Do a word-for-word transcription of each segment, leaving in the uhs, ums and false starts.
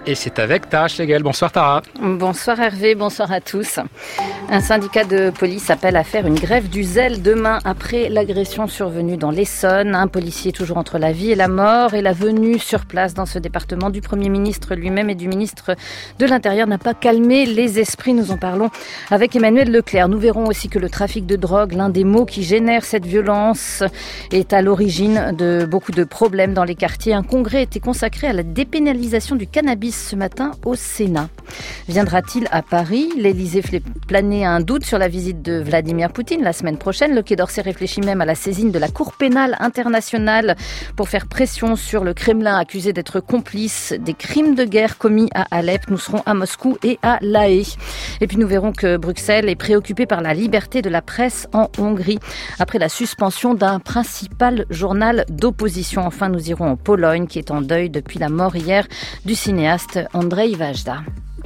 Et c'est avec Tara Schlegel. Bonsoir Tara. Bonsoir Hervé, bonsoir à tous. Un syndicat de police appelle à faire une grève du zèle demain après l'agression survenue dans l'Essonne. Un policier toujours entre la vie et la mort, et la venue sur place dans ce département du Premier ministre lui-même et du ministre de l'Intérieur n'a pas calmé les esprits. Nous en parlons avec Emmanuel Leclerc. Nous verrons aussi que le trafic de drogue, l'un des maux qui génère cette violence, est à l'origine de beaucoup de problèmes dans les quartiers. Un congrès était consacré à la dépénalisation du cannabis ce matin au Sénat. Viendra-t-il à Paris ? L'Élysée fait planer un doute sur la visite de Vladimir Poutine la semaine prochaine. Le Quai d'Orsay réfléchit même à la saisine de la Cour pénale internationale pour faire pression sur le Kremlin, accusé d'être complice des crimes de guerre commis à Alep. Nous serons à Moscou et à La Haye. Et puis nous verrons que Bruxelles est préoccupée par la liberté de la presse en Hongrie après la suspension d'un principal journal d'opposition. Enfin, nous irons en Pologne, qui est en deuil depuis la mort hier du cinéaste Andrzej Wajda.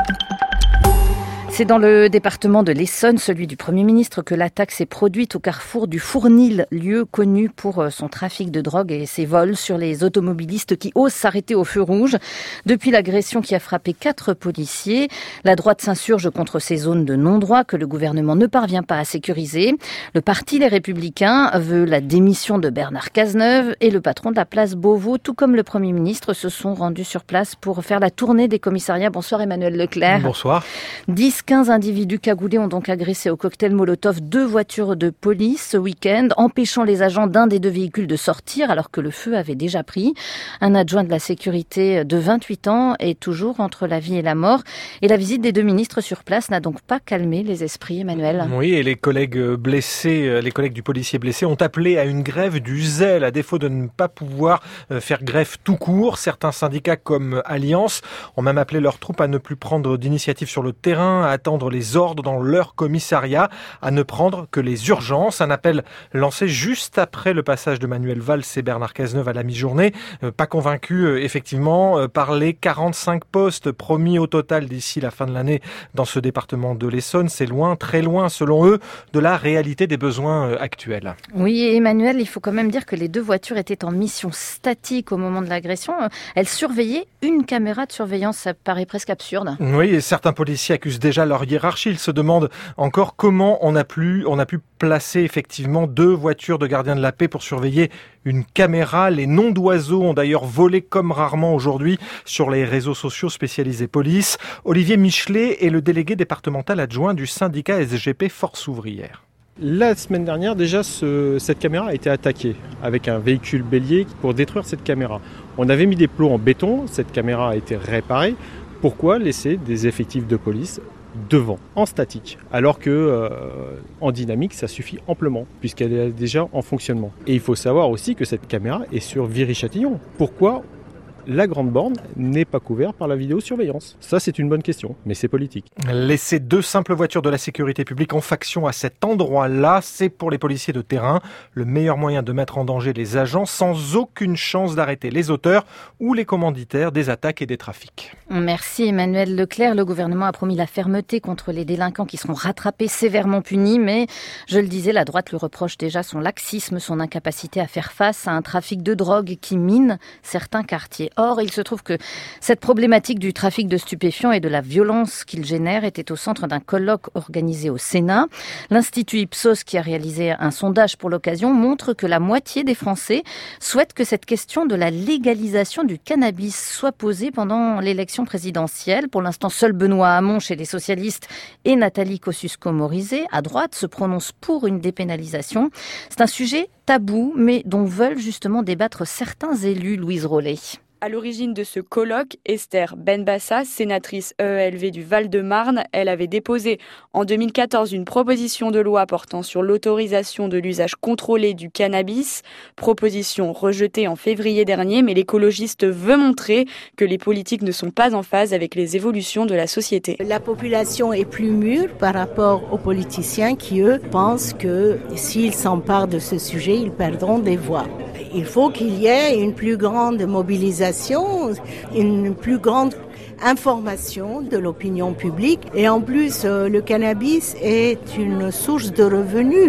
C'est dans le département de l'Essonne, celui du Premier ministre, que l'attaque s'est produite au carrefour du Fournil, lieu connu pour son trafic de drogue et ses vols sur les automobilistes qui osent s'arrêter au feu rouge. Depuis l'agression qui a frappé quatre policiers, la droite s'insurge contre ces zones de non-droit que le gouvernement ne parvient pas à sécuriser. Le parti Les Républicains veut la démission de Bernard Cazeneuve, et le patron de la place Beauvau, tout comme le Premier ministre, se sont rendus sur place pour faire la tournée des commissariats. Bonsoir Emmanuel Leclerc. Bonsoir. dix quinze individus cagoulés ont donc agressé au cocktail Molotov deux voitures de police ce week-end, empêchant les agents d'un des deux véhicules de sortir alors que le feu avait déjà pris. Un adjoint de la sécurité de vingt-huit ans est toujours entre la vie et la mort. Et la visite des deux ministres sur place n'a donc pas calmé les esprits, Emmanuel. Oui, et les collègues blessés, les collègues du policier blessé ont appelé à une grève du zèle, à défaut de ne pas pouvoir faire grève tout court. Certains syndicats comme Alliance ont même appelé leurs troupes à ne plus prendre d'initiative sur le terrain, à attendre les ordres dans leur commissariat, à ne prendre que les urgences. Un appel lancé juste après le passage de Manuel Valls et Bernard Cazeneuve à la mi-journée. Euh, pas convaincu, euh, effectivement, euh, par les quarante-cinq postes promis au total d'ici la fin de l'année dans ce département de l'Essonne. C'est loin, très loin, selon eux, de la réalité des besoins euh, actuels. Oui, Emmanuel, il faut quand même dire que les deux voitures étaient en mission statique au moment de l'agression. Elles surveillaient une caméra de surveillance. Ça paraît presque absurde. Oui, et certains policiers accusent déjà leur hiérarchie. Ils se demandent encore comment on a pu, on a pu placer effectivement deux voitures de gardiens de la paix pour surveiller une caméra. Les noms d'oiseaux ont d'ailleurs volé comme rarement aujourd'hui sur les réseaux sociaux spécialisés police. Olivier Michelet est le délégué départemental adjoint du syndicat S G P Force Ouvrière. La semaine dernière, déjà, ce, cette caméra a été attaquée avec un véhicule bélier pour détruire cette caméra. On avait mis des plots en béton, cette caméra a été réparée. Pourquoi laisser des effectifs de police devant, en statique, alors que euh, en dynamique, ça suffit amplement, puisqu'elle est déjà en fonctionnement. Et il faut savoir aussi que cette caméra est sur Viry-Châtillon. Pourquoi la grande borne n'est pas couverte par la vidéosurveillance? Ça, c'est une bonne question, mais c'est politique. Laisser deux simples voitures de la sécurité publique en faction à cet endroit-là, c'est pour les policiers de terrain le meilleur moyen de mettre en danger les agents sans aucune chance d'arrêter les auteurs ou les commanditaires des attaques et des trafics. Merci Emmanuel Leclerc. Le gouvernement a promis la fermeté contre les délinquants qui seront rattrapés, sévèrement punis, mais je le disais, la droite lui reproche déjà son laxisme, son incapacité à faire face à un trafic de drogue qui mine certains quartiers. Or, il se trouve que cette problématique du trafic de stupéfiants et de la violence qu'il génère était au centre d'un colloque organisé au Sénat. L'Institut Ipsos, qui a réalisé un sondage pour l'occasion, montre que la moitié des Français souhaitent que cette question de la légalisation du cannabis soit posée pendant l'élection présidentielle. Pour l'instant, seul Benoît Hamon chez les socialistes et Nathalie Kosciusko-Morizet à droite se prononcent pour une dépénalisation. C'est un sujet tabou, mais dont veulent justement débattre certains élus, Louise Rollet. À l'origine de ce colloque, Esther Benbassa, sénatrice E E L V du Val-de-Marne, elle avait déposé en deux mille quatorze une proposition de loi portant sur l'autorisation de l'usage contrôlé du cannabis. Proposition rejetée en février dernier, mais l'écologiste veut montrer que les politiques ne sont pas en phase avec les évolutions de la société. La population est plus mûre par rapport aux politiciens qui, eux, pensent que s'ils s'emparent de ce sujet, ils perdront des voix. Il faut qu'il y ait une plus grande mobilisation, une plus grande information de l'opinion publique. Et en plus, euh, le cannabis est une source de revenus.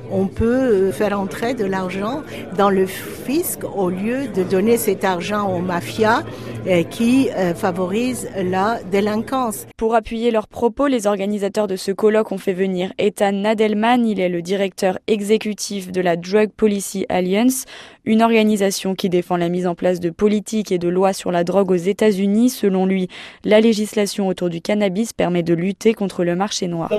on peut faire entrer de l'argent dans le fisc au lieu de donner cet argent aux mafias qui favorisent la délinquance. Pour appuyer leurs propos, les organisateurs de ce colloque ont fait venir Ethan Nadelman. Il est le directeur exécutif de la Drug Policy Alliance, une organisation qui défend la mise en place de politiques et de lois sur la drogue aux États-Unis. Selon lui, la législation autour du cannabis permet de lutter contre le marché noir.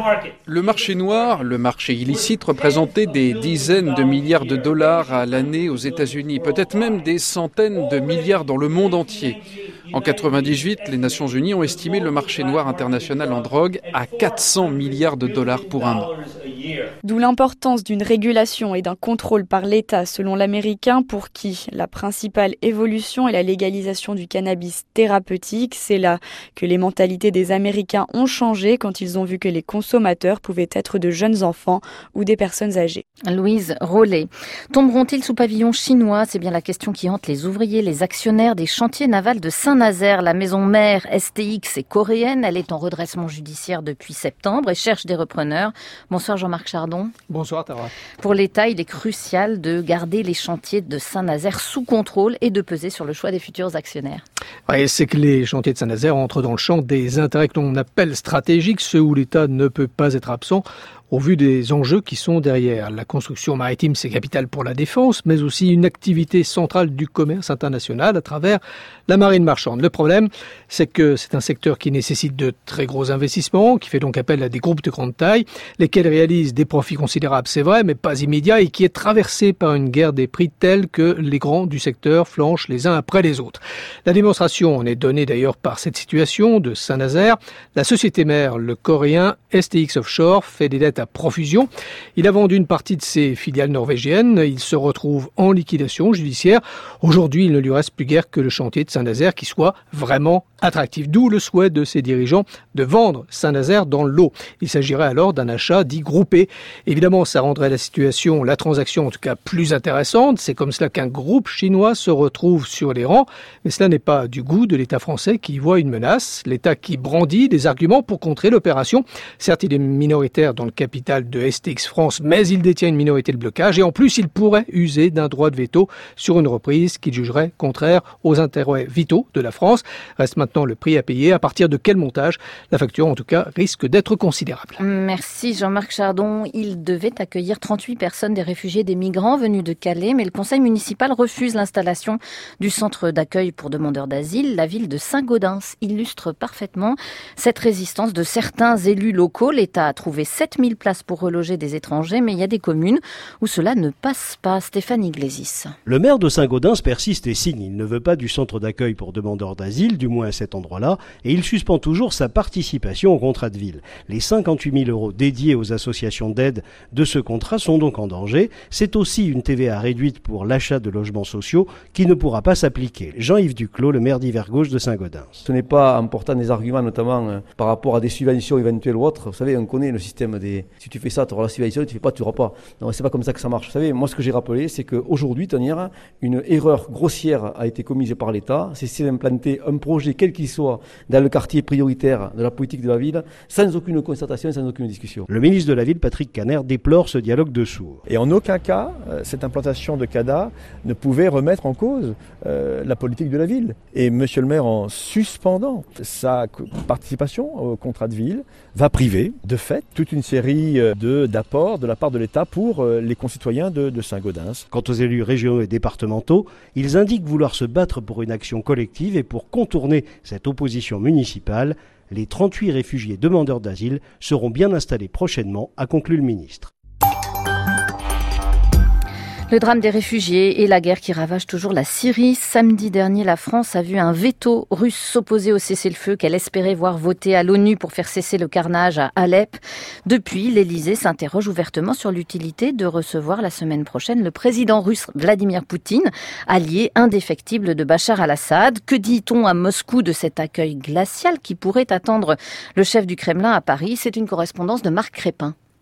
Le marché noir, le marché illicite, représentait des dizaines de milliards de dollars à l'année aux États-Unis, peut-être même des centaines de milliards dans le monde entier. En quatre-vingt-dix-huit, les Nations Unies ont estimé le marché noir international en drogue à quatre cents milliards de dollars pour un an. D'où l'importance d'une régulation et d'un contrôle par l'État, selon l'Américain, pour qui la principale évolution est la légalisation du cannabis thérapeutique. C'est là que les mentalités des Américains ont changé quand ils ont vu que les consommateurs pouvaient être de jeunes enfants ou des personnes âgées. Louise Rollet. Tomberont-ils sous pavillon chinois ? C'est bien la question qui hante les ouvriers, les actionnaires des chantiers navals de Saint-Nazaire. La maison mère S T X est coréenne. Elle est en redressement judiciaire depuis septembre et cherche des repreneurs. Bonsoir Jean-Marc Chardon. Bonsoir Tara. Pour l'État, il est crucial de garder les chantiers de Saint-Nazaire sous contrôle et de peser sur le choix des futurs actionnaires. Ouais, c'est que les chantiers de Saint-Nazaire entrent dans le champ des intérêts que l'on appelle stratégiques, ceux où l'État ne peut pas être absent au vu des enjeux qui sont derrière. La construction maritime, c'est capital pour la défense, mais aussi une activité centrale du commerce international à travers la marine marchande. Le problème, c'est que c'est un secteur qui nécessite de très gros investissements, qui fait donc appel à des groupes de grande taille, lesquels réalisent des profits considérables, c'est vrai, mais pas immédiats, et qui est traversé par une guerre des prix telle que les grands du secteur flanchent les uns après les autres. La démonstration en est donnée d'ailleurs par cette situation de Saint-Nazaire. La société mère, le coréen S T X Offshore, fait des dettes à profusion. Il a vendu une partie de ses filiales norvégiennes. Il se retrouve en liquidation judiciaire. Aujourd'hui, il ne lui reste plus guère que le chantier de Saint-Nazaire qui soit vraiment attractif. D'où le souhait de ses dirigeants de vendre Saint-Nazaire dans l'eau. Il s'agirait alors d'un achat dit groupé. Évidemment, ça rendrait la situation, la transaction en tout cas plus intéressante. C'est comme cela qu'un groupe chinois se retrouve sur les rangs. Mais cela n'est pas du goût de l'État français qui y voit une menace. L'État qui brandit des arguments pour contrer l'opération. Certes, il est minoritaire dans le capital de S T X France, mais il détient une minorité de blocage. Et en plus, il pourrait user d'un droit de veto sur une reprise qu'il jugerait contraire aux intérêts vitaux de la France. Reste maintenant le prix à payer. À partir de quel montage? La facture, en tout cas, risque d'être considérable. Merci Jean-Marc Chardon. Il devait accueillir trente-huit personnes des réfugiés, des migrants venus de Calais, mais le conseil municipal refuse l'installation du centre d'accueil pour demandeurs d'asile. La ville de Saint-Gaudens illustre parfaitement cette résistance de certains élus locaux. L'État a trouvé sept mille places pour reloger des étrangers, mais il y a des communes où cela ne passe pas. Stéphane Iglesias. Le maire de Saint-Gaudens persiste et signe. Il ne veut pas du centre d'accueil pour demandeurs d'asile, du moins à cet endroit-là, et il suspend toujours sa participation au contrat de ville. Les cinquante-huit mille euros dédiés aux associations d'aide de ce contrat sont donc en danger. C'est aussi une T V A réduite pour l'achat de logements sociaux qui ne pourra pas s'appliquer. Jean-Yves Duclos, le maire d'Hiver-Gauche de Saint-Gaudens. Ce n'est pas en portant des arguments, notamment euh, par rapport à des subventions éventuelles ou autres. Vous savez, on connaît le système des... Si tu fais ça, tu auras la subvention, si tu fais pas, tu n'auras pas. Non, c'est pas comme ça que ça marche. Vous savez, moi, ce que j'ai rappelé, c'est qu'aujourd'hui, Tanière, une erreur grossière a été commise par l'État. C'est d'implanter un projet, quel qu'il soit, dans le quartier prioritaire de la politique de la ville, sans aucune concertation, sans aucune discussion. Le ministre de la Ville, Patrick Caner, déplore ce dialogue de sourds. Et en aucun cas, euh, cette implantation de CADA ne pouvait remettre en cause euh, la politique de la ville. Et monsieur le maire, en suspendant sa participation au contrat de ville, va priver, de fait, toute une série de, d'apports de la part de l'État pour euh, les concitoyens de, de Saint-Gaudens. Quant aux élus régionaux et départementaux, ils indiquent vouloir se battre pour une action collective et pour contourner cette opposition municipale. Les trente-huit réfugiés demandeurs d'asile seront bien installés prochainement, a conclu le ministre. Le drame des réfugiés et la guerre qui ravage toujours la Syrie. Samedi dernier, la France a vu un veto russe s'opposer au cessez-le-feu qu'elle espérait voir voter à l'ONU pour faire cesser le carnage à Alep. Depuis, l'Élysée s'interroge ouvertement sur l'utilité de recevoir la semaine prochaine le président russe Vladimir Poutine, allié indéfectible de Bachar al-Assad. Que dit-on à Moscou de cet accueil glacial qui pourrait attendre le chef du Kremlin à Paris? C'est une correspondance de Marc Crépin.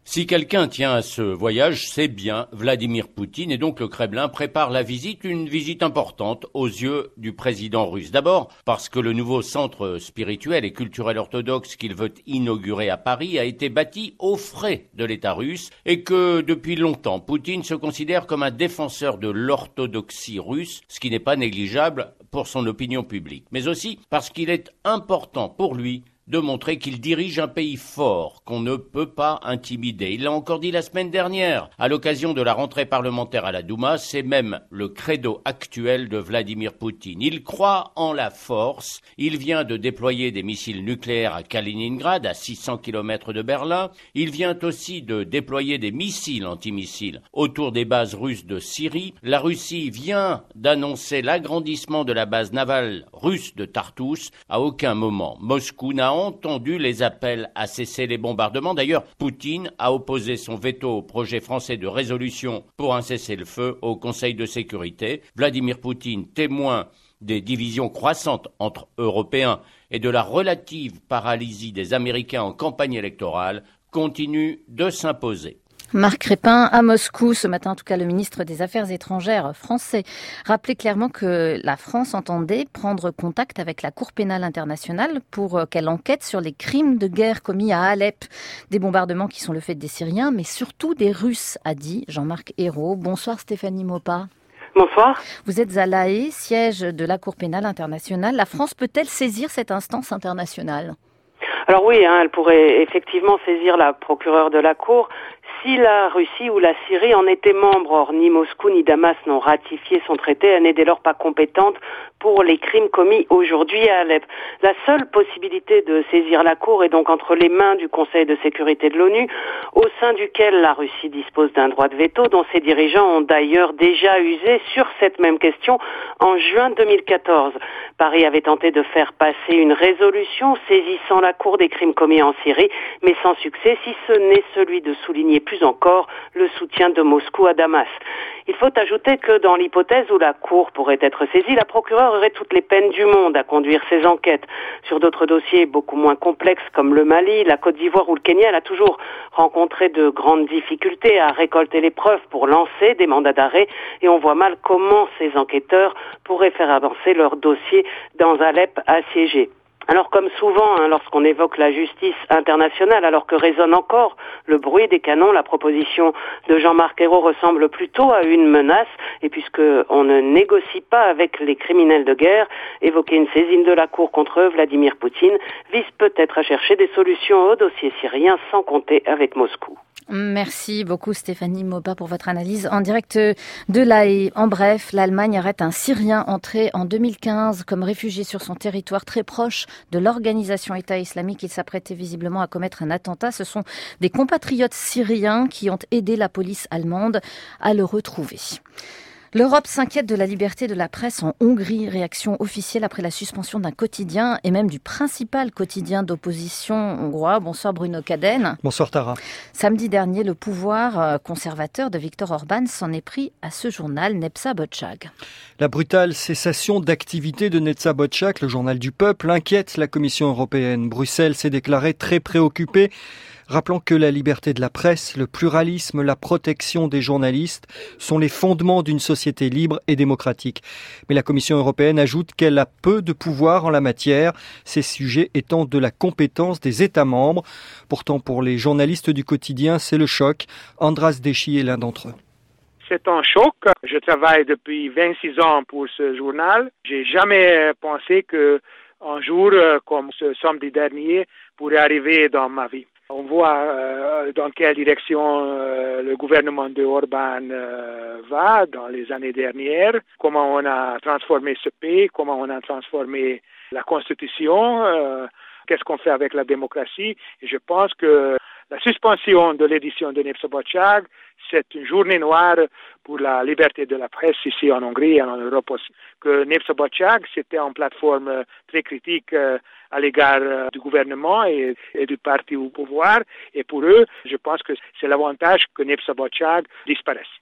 Si quelqu'un tient à ce voyage, c'est bien Vladimir Poutine et donc le Kremlin prépare la visite, une visite importante aux yeux du président russe. D'abord parce que le nouveau centre spirituel et culturel orthodoxe qu'il veut inaugurer à Paris a été bâti aux frais de l'État russe et que depuis longtemps Poutine se considère comme un défenseur de l'orthodoxie russe, ce qui n'est pas négligeable pour son opinion publique. Mais aussi parce qu'il est important pour lui de montrer qu'il dirige un pays fort, qu'on ne peut pas intimider. Il l'a encore dit la semaine dernière, à l'occasion de la rentrée parlementaire à la Douma, c'est même le credo actuel de Vladimir Poutine. Il croit en la force, il vient de déployer des missiles nucléaires à Kaliningrad, à six cents kilomètres de Berlin, il vient aussi de déployer des missiles antimissiles autour des bases russes de Syrie. La Russie vient d'annoncer l'agrandissement de la base navale russe de Tartous. À aucun moment, Moscou n'a entendu les appels à cesser les bombardements. D'ailleurs, Poutine a opposé son veto au projet français de résolution pour un cessez-le-feu au Conseil de sécurité. Vladimir Poutine, témoin des divisions croissantes entre Européens et de la relative paralysie des Américains en campagne électorale, continue de s'imposer. Marc Crespin à Moscou, ce matin en tout cas le ministre des Affaires étrangères français rappelait clairement que la France entendait prendre contact avec la Cour pénale internationale pour qu'elle enquête sur les crimes de guerre commis à Alep. Des bombardements qui sont le fait des Syriens mais surtout des Russes, a dit Jean-Marc Ayrault. Bonsoir Stéphanie Maupas. Bonsoir. Vous êtes à La Haye, siège de la Cour pénale internationale. La France peut-elle saisir cette instance internationale ? Alors oui, hein, elle pourrait effectivement saisir la procureure de la Cour si la Russie ou la Syrie en était membre. Or, ni Moscou ni Damas n'ont ratifié son traité, elle n'est dès lors pas compétente pour les crimes commis aujourd'hui à Alep. La seule possibilité de saisir la Cour est donc entre les mains du Conseil de sécurité de l'ONU, au sein duquel la Russie dispose d'un droit de veto, dont ses dirigeants ont d'ailleurs déjà usé sur cette même question en juin deux mille quatorze. Paris avait tenté de faire passer une résolution saisissant la Cour des crimes commis en Syrie, mais sans succès, si ce n'est celui de souligner plus encore le soutien de Moscou à Damas. Il faut ajouter que dans l'hypothèse où la Cour pourrait être saisie, la procureure aurait toutes les peines du monde à conduire ses enquêtes. Sur d'autres dossiers beaucoup moins complexes comme le Mali, la Côte d'Ivoire ou le Kenya, elle a toujours rencontré de grandes difficultés à récolter les preuves pour lancer des mandats d'arrêt et on voit mal comment ces enquêteurs pourraient faire avancer leur dossier dans Alep assiégé. Alors comme souvent, hein, lorsqu'on évoque la justice internationale, alors que résonne encore le bruit des canons, la proposition de Jean-Marc Ayrault ressemble plutôt à une menace. Et puisque on ne négocie pas avec les criminels de guerre, évoquer une saisine de la Cour contre Vladimir Poutine vise peut-être à chercher des solutions au dossier syrien sans compter avec Moscou. Merci beaucoup Stéphanie Maupas pour votre analyse en direct de La Haye. En bref, l'Allemagne arrête un Syrien entré en deux mille quinze comme réfugié sur son territoire très proche de l'organisation État islamique. Il s'apprêtait visiblement à commettre un attentat. Ce sont des compatriotes syriens qui ont aidé la police allemande à le retrouver. L'Europe s'inquiète de la liberté de la presse en Hongrie. Réaction officielle après la suspension d'un quotidien et même du principal quotidien d'opposition hongrois. Bonsoir Bruno Kaden. Bonsoir Tara. Samedi dernier, le pouvoir conservateur de Viktor Orban s'en est pris à ce journal, Népszava Boldság. La brutale cessation d'activité de Népszava Boldság, le journal du peuple, inquiète la Commission européenne. Bruxelles s'est déclarée très préoccupée, rappelant que la liberté de la presse, le pluralisme, la protection des journalistes sont les fondements d'une société libre et démocratique. Mais la Commission européenne ajoute qu'elle a peu de pouvoir en la matière, ces sujets étant de la compétence des États membres. Pourtant, pour les journalistes du quotidien, c'est le choc. Andras Déchy est l'un d'entre eux. C'est un choc. Je travaille depuis vingt-six ans pour ce journal. J'ai jamais pensé qu'un jour comme ce samedi dernier pourrait arriver dans ma vie. On voit euh, dans quelle direction euh, le gouvernement de Orban euh, va dans les années dernières, comment on a transformé ce pays, comment on a transformé la Constitution, euh, qu'est-ce qu'on fait avec la démocratie. Et je pense que la suspension de l'édition de Népszava Boldság, c'est une journée noire pour la liberté de la presse ici en Hongrie et en Europe aussi. Que Népszava Boldság, c'était une plateforme très critique euh, à l'égard euh, du gouvernement et, et du parti au pouvoir. Et pour eux, je pense que c'est l'avantage que Népszava Boldság disparaisse.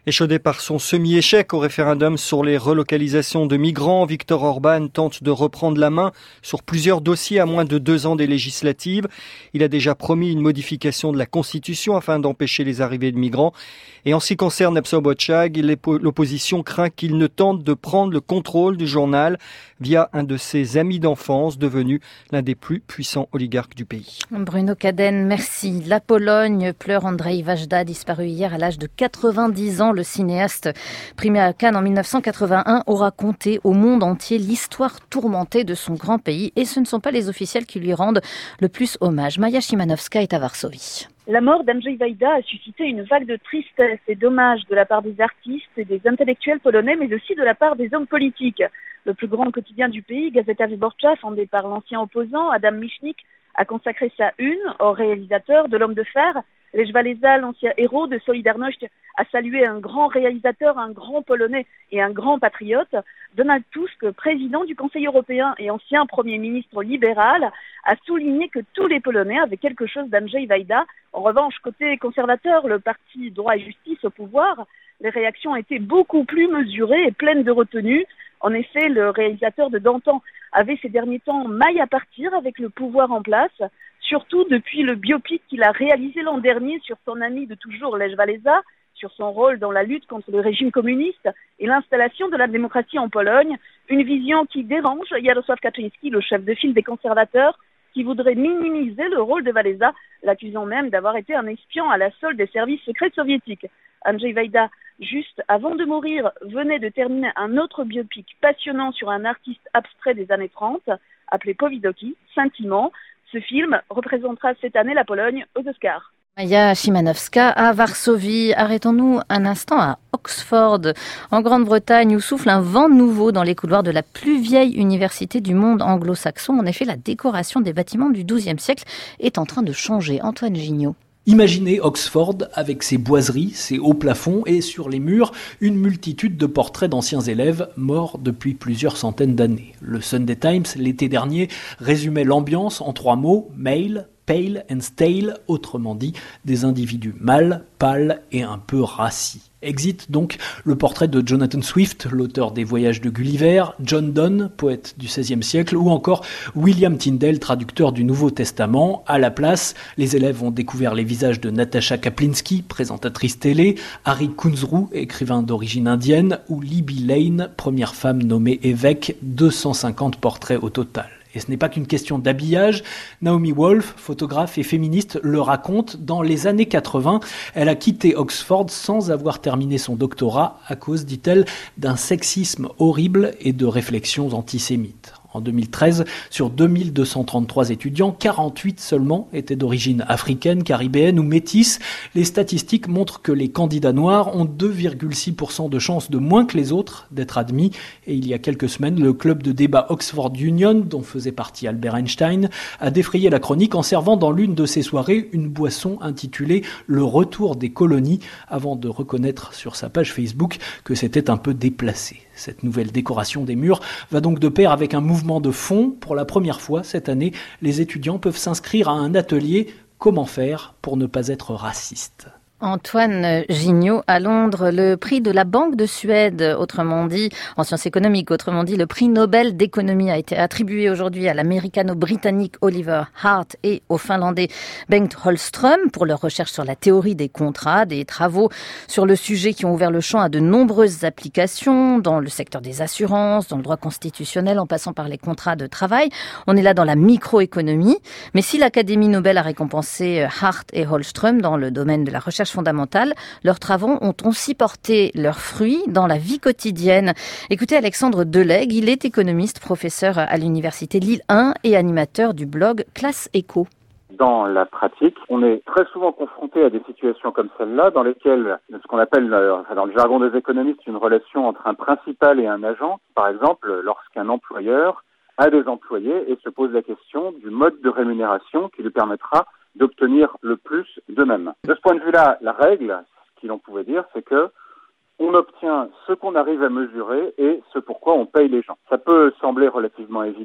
Échaudé par son semi-échec au référendum sur les relocalisations de migrants, Viktor Orban tente de reprendre la main sur plusieurs dossiers à moins de deux ans des législatives. Il a déjà promis une modification de la Constitution afin d'empêcher les arrivées de migrants. Et en ce qui concerne Nepsobotchag, l'opposition craint qu'il ne tente de prendre le contrôle du journal via un de ses amis d'enfance devenu l'un des plus puissants oligarques du pays. Bruno Caden, merci. La Pologne pleure Andrzej Wajda, disparu hier à l'âge de quatre-vingt-dix ans. Le cinéaste primé à Cannes en mille neuf cent quatre-vingt-un aura conté au monde entier l'histoire tourmentée de son grand pays. Et ce ne sont pas les officiels qui lui rendent le plus hommage. Maya Szymanowska est à Varsovie. La mort d'Andrzej Wajda a suscité une vague de tristesse et d'hommage de la part des artistes et des intellectuels polonais, mais aussi de la part des hommes politiques. Le plus grand quotidien du pays, Gazeta Wyborcza, fondé par l'ancien opposant Adam Michnik, a consacré sa une au réalisateur de L'Homme de Fer. Lech Walesa, l'ancien héros de Solidarność, a salué un grand réalisateur, un grand Polonais et un grand patriote. Donald Tusk, président du Conseil européen et ancien Premier ministre libéral, a souligné que tous les Polonais avaient quelque chose d'Andrzej Wajda. En revanche, côté conservateur, le parti Droit et Justice au pouvoir, les réactions étaient beaucoup plus mesurées et pleines de retenue. En effet, le réalisateur de Dantan avait ces derniers temps maille à partir avec le pouvoir en place, surtout depuis le biopic qu'il a réalisé l'an dernier sur son ami de toujours, Lech Walesa, sur son rôle dans la lutte contre le régime communiste et l'installation de la démocratie en Pologne, une vision qui dérange Jarosław Kaczyński, le chef de file des conservateurs, qui voudrait minimiser le rôle de Walesa, l'accusant même d'avoir été un espion à la solde des services secrets soviétiques. Andrzej Wajda, juste avant de mourir, venait de terminer un autre biopic passionnant sur un artiste abstrait des années trente, appelé Powidoki, Scintillement. Ce film représentera cette année la Pologne aux Oscars. Maya Szymanowska à Varsovie. Arrêtons-nous un instant à Oxford, en Grande-Bretagne, où souffle un vent nouveau dans les couloirs de la plus vieille université du monde anglo-saxon. En effet, la décoration des bâtiments du douzième siècle est en train de changer. Antoine Gignot. Imaginez Oxford avec ses boiseries, ses hauts plafonds et sur les murs, une multitude de portraits d'anciens élèves morts depuis plusieurs centaines d'années. Le Sunday Times, l'été dernier, résumait l'ambiance en trois mots, male, pale and stale, autrement dit, des individus mâles, pâles et un peu rassis. Exit donc le portrait de Jonathan Swift, l'auteur des Voyages de Gulliver, John Donne, poète du seizième siècle, ou encore William Tyndale, traducteur du Nouveau Testament. À la place, les élèves ont découvert les visages de Natasha Kaplinsky, présentatrice télé, Harry Kunzru, écrivain d'origine indienne, ou Libby Lane, première femme nommée évêque, deux cent cinquante portraits au total. Et ce n'est pas qu'une question d'habillage. Naomi Wolf, photographe et féministe, le raconte. Dans les années quatre-vingts, elle a quitté Oxford sans avoir terminé son doctorat à cause, dit-elle, d'un sexisme horrible et de réflexions antisémites. En deux mille treize, sur deux mille deux cent trente-trois étudiants, quarante-huit seulement étaient d'origine africaine, caribéenne ou métisse. Les statistiques montrent que les candidats noirs ont deux virgule six pour cent de chances de moins que les autres d'être admis. Et il y a quelques semaines, le club de débat Oxford Union, dont faisait partie Albert Einstein, a défrayé la chronique en servant dans l'une de ses soirées une boisson intitulée « Le retour des colonies », avant de reconnaître sur sa page Facebook que c'était un peu déplacé. Cette nouvelle décoration des murs va donc de pair avec un mouvement de fond. Pour la première fois cette année, les étudiants peuvent s'inscrire à un atelier « Comment faire pour ne pas être raciste ?» Antoine Gignot à Londres, le prix de la Banque de Suède, autrement dit, en sciences économiques, autrement dit, le prix Nobel d'économie a été attribué aujourd'hui à l'américano-britannique Oliver Hart et au finlandais Bengt Holmström pour leur recherche sur la théorie des contrats, des travaux sur le sujet qui ont ouvert le champ à de nombreuses applications dans le secteur des assurances, dans le droit constitutionnel, en passant par les contrats de travail. On est là dans la microéconomie. Mais si l'Académie Nobel a récompensé Hart et Holmström dans le domaine de la recherche fondamentale, leurs travaux ont aussi porté leurs fruits dans la vie quotidienne. Écoutez Alexandre Delègue, il est économiste, professeur à l'université Lille un et animateur du blog Classe Éco. Dans la pratique, on est très souvent confronté à des situations comme celle-là, dans lesquelles ce qu'on appelle, dans le jargon des économistes, une relation entre un principal et un agent. Par exemple, lorsqu'un employeur a des employés et se pose la question du mode de rémunération qui lui permettra d'obtenir le plus d'eux-mêmes. De ce point de vue-là, la règle, ce qu'il en pouvait dire, c'est que on obtient ce qu'on arrive à mesurer et ce pourquoi on paye les gens. Ça peut sembler relativement évident,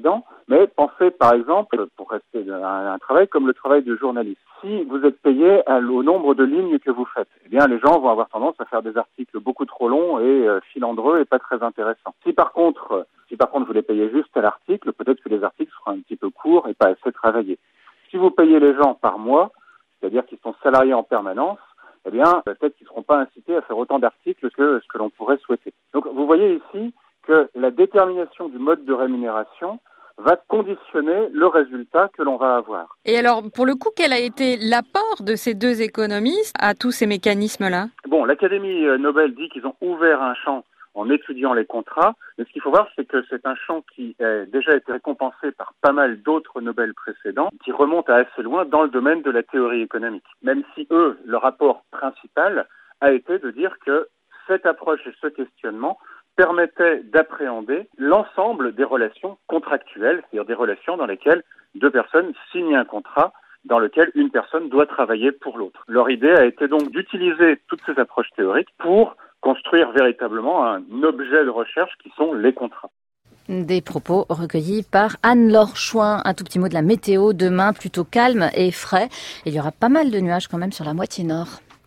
Mais pensez par exemple, pour rester à un travail comme le travail de journaliste. Si vous êtes payé au nombre de lignes que vous faites, eh bien les gens vont avoir tendance à faire des articles beaucoup trop longs et euh, filandreux et pas très intéressants. Si par contre, si par contre vous les payez juste à l'article, peut-être que les articles seront un petit peu courts et pas assez travaillés. Si vous payez les gens par mois, c'est-à-dire qu'ils sont salariés en permanence, eh bien peut-être qu'ils ne seront pas incités à faire autant d'articles que ce que l'on pourrait souhaiter. Donc vous voyez ici que la détermination du mode de rémunération va conditionner le résultat que l'on va avoir. Et alors, pour le coup, quel a été l'apport de ces deux économistes à tous ces mécanismes-là ? Bon, l'Académie Nobel dit qu'ils ont ouvert un champ en étudiant les contrats, mais ce qu'il faut voir, c'est que c'est un champ qui a déjà été récompensé par pas mal d'autres Nobel précédents, qui remontent à assez loin dans le domaine de la théorie économique. Même si eux, leur rapport principal a été de dire que cette approche et ce questionnement permettait d'appréhender l'ensemble des relations contractuelles, c'est-à-dire des relations dans lesquelles deux personnes signent un contrat dans lequel une personne doit travailler pour l'autre. Leur idée a été donc d'utiliser toutes ces approches théoriques pour construire véritablement un objet de recherche qui sont les contrats. Des propos recueillis par Anne-Laure Chouin. Un tout petit mot de la météo. Demain, plutôt calme et frais. Il y aura pas mal de nuages quand même sur la moitié nord.